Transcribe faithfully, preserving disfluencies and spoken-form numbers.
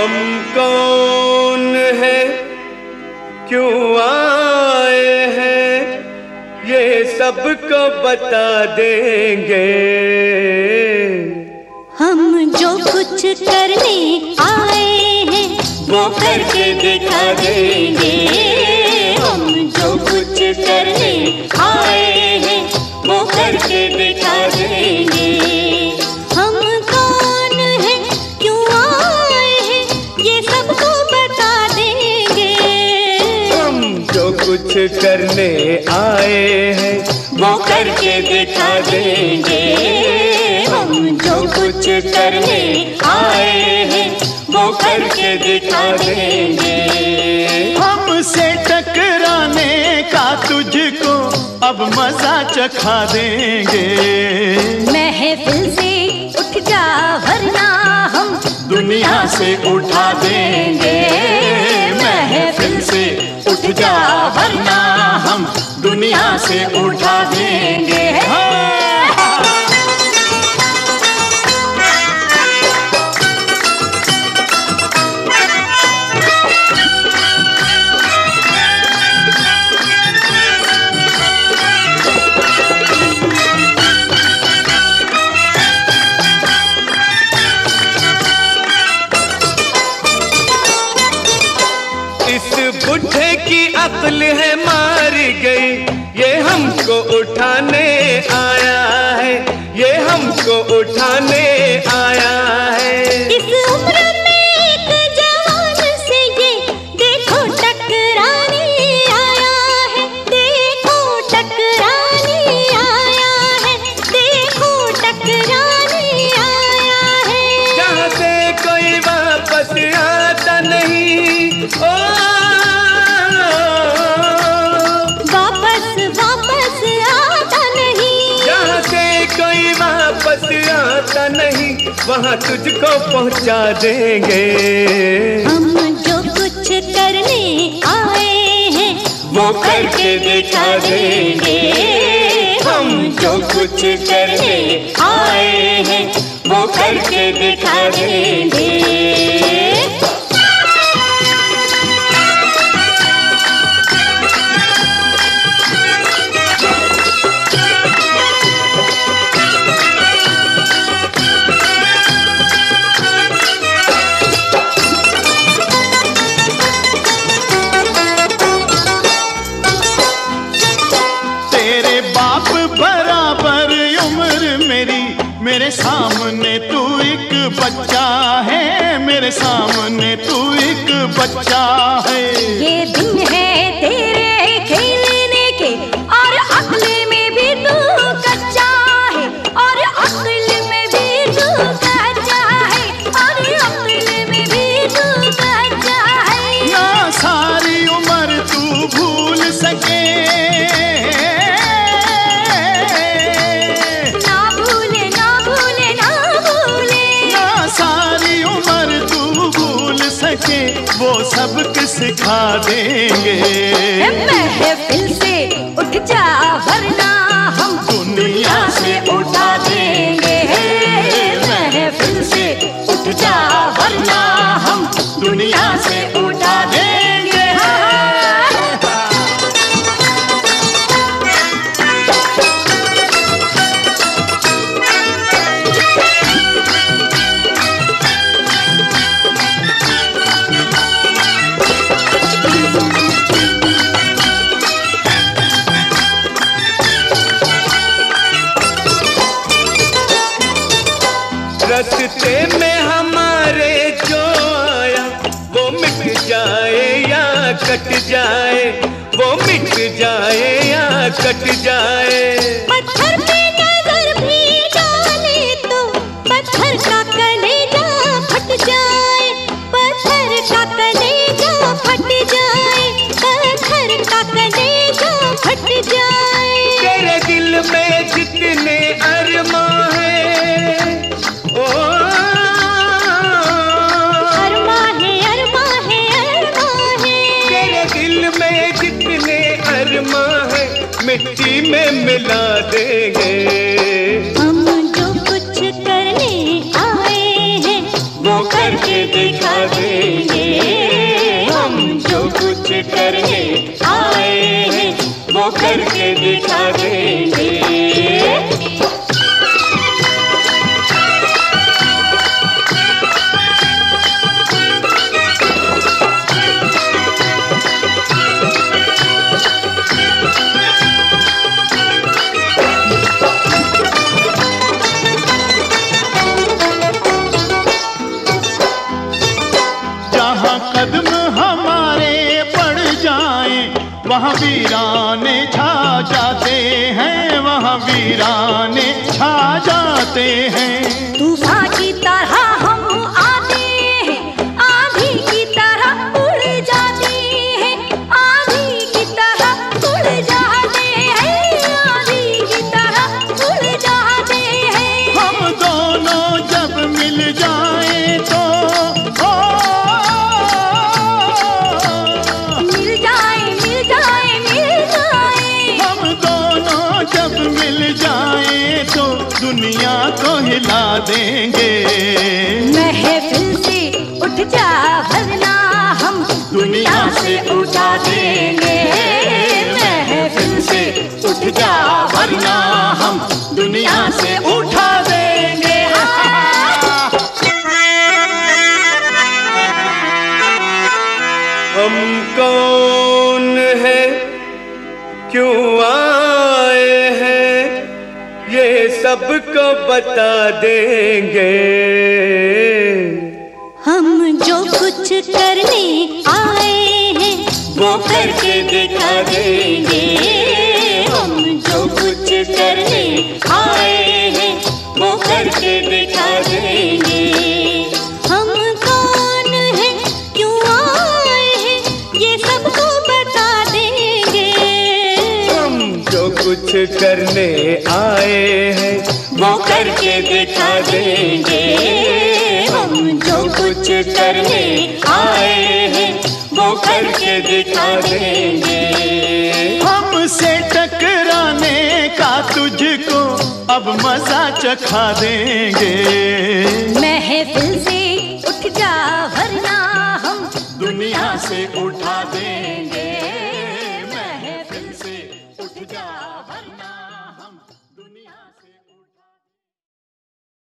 हम कौन है, क्यों आए हैं, ये सबको बता देंगे। हम जो कुछ करने आए हैं वो करके दिखा देंगे। हम जो कुछ करने आए हैं वो करके दिखा देंगे। हम कौन हैं, क्यों आए हैं, ये सबको बता देंगे। हम जो कुछ करने आए हैं वो करके दिखा देंगे। हम जो कुछ करने आए हैं वो करके दिखा देंगे। हमसे टकराने का तुझको अब मजा चखा देंगे। महफिल से उठ जा वरना हम दुनिया से उठा देंगे। महफिल से उठ जा वरना हम दुनिया से उठा देंगे। बुढ़े की अक्ल है मार गई, ये हमको उठाने आया है, ये हमको उठाने आया है। इस उम्र में एक जवान से ये देखो टकराने आया है। देखो टकराने आया है। देखो टकराने आया है। जहाँ से कोई वापस आता नहीं, ओ आता नहीं, वहाँ तुझको पहुँचा देंगे। हम जो कुछ करने आए हैं वो करके दिखा देंगे। हम जो कुछ करने आए हैं वो करके दिखा देंगे। मेरे सामने तू एक बच्चा है, मेरे सामने तू एक बच्चा है। ये दिन है तेरे खेलने के और अक्ल में भी तू कच्चा है। और अक्ल में भी तू कच्चा है। और अक्ल में भी तू कच्चा है। ना सारी उम्र तू भूल सके, वो सबक सिखा देंगे। महफिल से उठ जा वरना हम दुनिया से उठा देंगे। महफिल से उठ जा वरना हम दुनिया से उठा देंगे। रस्ते में हमारे जो आया वो मिट जाए या कट जाए, वो मिट जाए या कट जाए। पत्थर पे नजर भी डाले तो पत्थर का कलेजा फट जाए। पत्थर का कलेजा फट जाए। पत्थर का कलेजा फट जाए। तेरे दिल में जितने अरमां हैं, मिट्टी में मिला दे करने आए हैं, वो करके दिखा देंगे। कदम हमारे पड़ जाए वहाँ वीराने छा जाते हैं, वहाँ वीराने छा जाते हैं। तूफान की तरह हम आते हैं, आंधी की तरह उड़ जाते हैं, आंधी की तरह उड़ जाते हैं, आंधी की तरह उड़ जाते हैं। हम दोनों जब मिल जाए तो दुनिया को हिला देंगे। महफिल से उठ जा वरना हम दुनिया से उठा देंगे। महफिल से उठ जा वरना हम दुनिया से उठा देंगे। हम कौन है, क्यों आए हैं, ये सबको बता देंगे। हम जो कुछ करने आए हैं, वो करके दिखा देंगे। हम जो कुछ करने आए हैं, वो करके दिखा देंगे। हम कौन हैं, क्यों आए हैं, ये सबको बता देंगे। हम जो कुछ करने आए हैं, वो करके दिखा देंगे। हम जो कुछ करने आए हैं, वो करके दिखा देंगे। हमसे टकराने का तुझको अब मजा चखा देंगे। महफिल से उठ जा वरना हम दुनिया से